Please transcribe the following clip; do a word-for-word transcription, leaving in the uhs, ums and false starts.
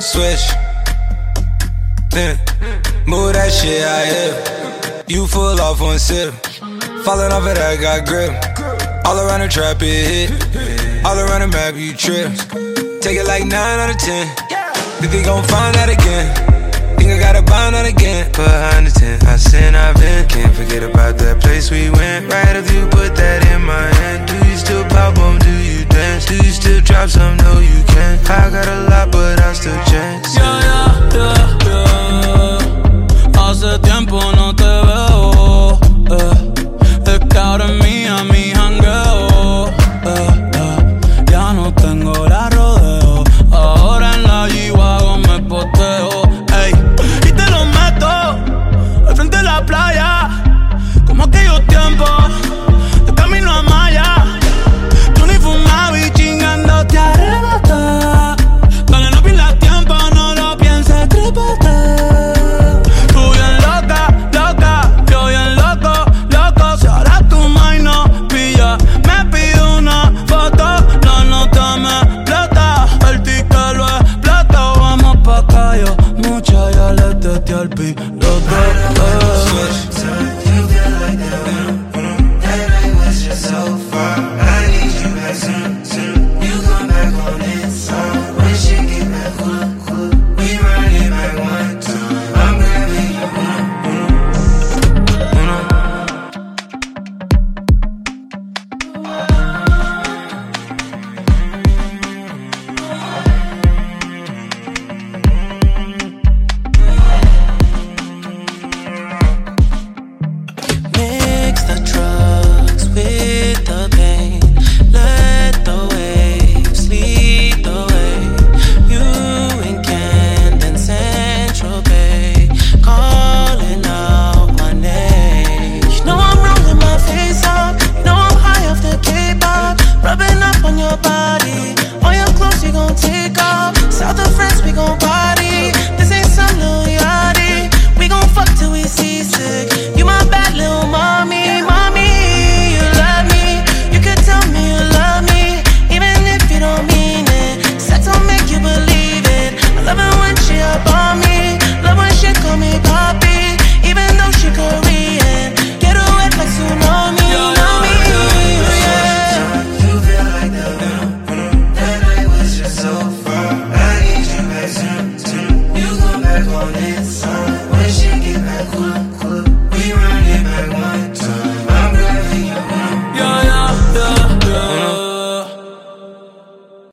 switch. Yeah. Move that shit out here. You full off one sip. Falling off of that, got grip. All around the trap, it hit. All around the map, you trip. Take it like nine out of ten. Think they gon' find that again. Think I gotta bind out again. Behind the tent, I sin, I've been. Can't forget about that place we went. Right if you put that in my hand. Do you still pop on, do you dance? Do you still drop some? No, you can't. I got a lot, but I still chance. Yeah, yeah, yeah, yeah. Hace tiempo no te veo, eh. De cara mía, mi jangueo, eh, eh. Ya no tengo la rodeo. Ahora en la G-Wagon me poteo, ey. Y te lo meto al frente de la playa, como aquellos tiempos.